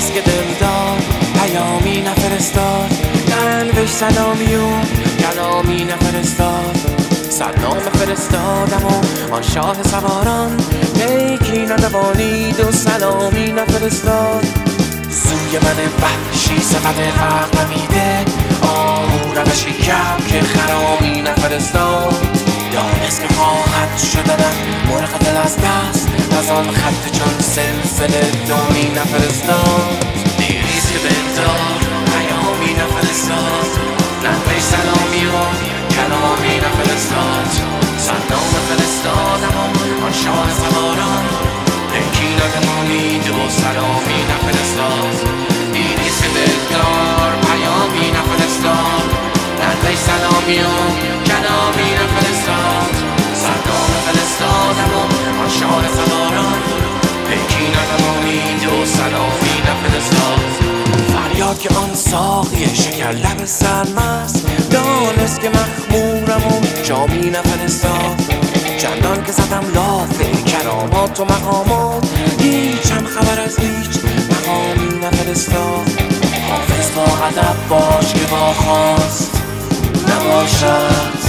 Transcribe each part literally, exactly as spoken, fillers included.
نیست که دلدار پیامی نفرستاد، ننوشت سلامی و کلامی نفرستاد. سلام فرستادم و آن شاه سواران نیکی ندوانید و سلامی نفرستاد. سوی من وحشی صفت فرق نمیده، آهو روشی کم که خرامی نفرستاد. دانست که خواهد شدنم مرغ دل از دست، از آن خط چون سلسله دومی نفرستاد. دیریست که دلدار پیامی نفرستاد، ننوشت سلامی و کلامی نفرستاد. سلام فرستادم و آن شاه سواران نیکی ندوانید و سلامی نفرستاد. دیریست که دلدار پیامی نفرستاد، ننوشت سلامی و کلامی نفرستاد. سلام فرستادم و آن شاه سواران نیکی ندوانید و سلامی نفرستاد. فریاد که آن ساقی شکر لب سرمست، دانست که مخمورم و جامی نفرستاد. چندان که زدم لاف کرامات و مقامات، هیچم خبر از هیچ مقامی نفرستاد. حافظ با ادب باش که با خواست نباشد،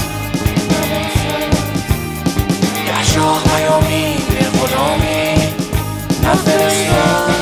گر شاه پیامی به غلامی نفرستاد.